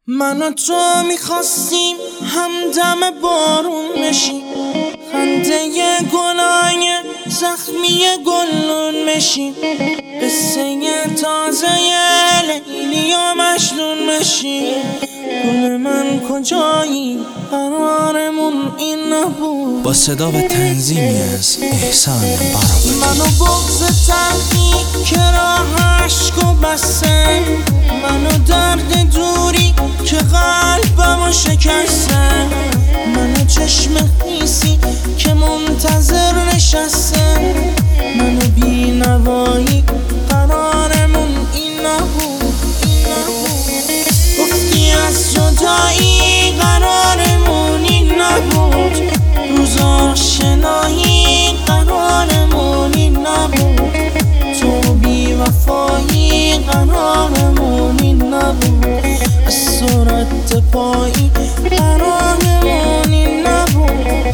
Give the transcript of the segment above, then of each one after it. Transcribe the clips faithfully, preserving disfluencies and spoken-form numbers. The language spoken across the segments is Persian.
من و تو میخواستیم همدم بارون بشیم، خنده گلای زخمی گلون بشیم، قصه تازه لیلی و مجنون بشیم. گل من کجایی؟ قرارمون این نبود. با صدا و تنظیمی از احسان بارابادی. منو بغض تلخی که راه عشق و بسته، منو درد دوری که قلبمو شکسته، منو چشم خیسی که منتظر نشسته، منو بی نوایی قرارمون این نبود. گفتی از جدایی قرارمون این نبود، روز آشنایی قرارمون این نبود، تو بی وفایی قرارمون این نبود، از صورت پایی قرارمون این نبود.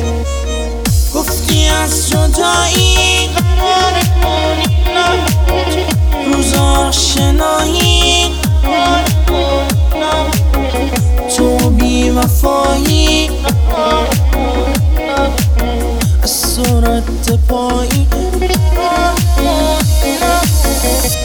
گفتی از جدایی قرارمون این نبود، روز آشنایی قرارمون نبود، تو بی وفایی قرارمون نبود، از صورت پایی قرارمون نبود.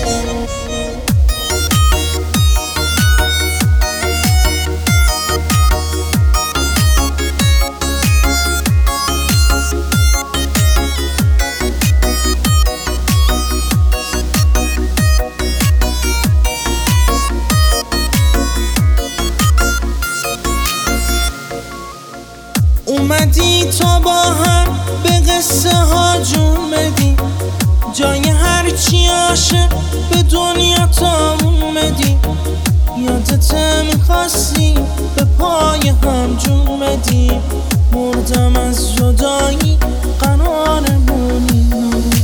اومدی تا با هم به قصه ها جون بدی، جای هرچی عاشق به دنیا تامون بدی، یادت میخواستی به پای هم جون بدی، مردم از جدایی قرارمون این نبود.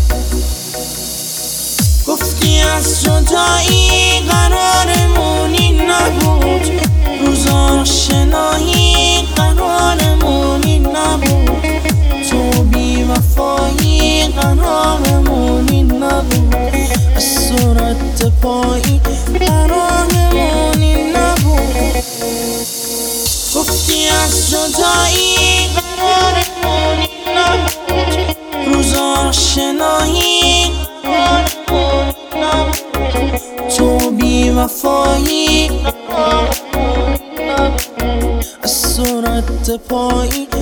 گفتی از جدایی قرارمون این نبود، روز آشنایی قرارمون این نبود، تو بی وفایی قرارمون این نبود، از صورت پایی قرارمون این نبود. گفتی از جدایی قرارمون این نبود، روز آشنایی قرارمون نبود، تو بی وفایی قرارمون نبود، از صورت پایی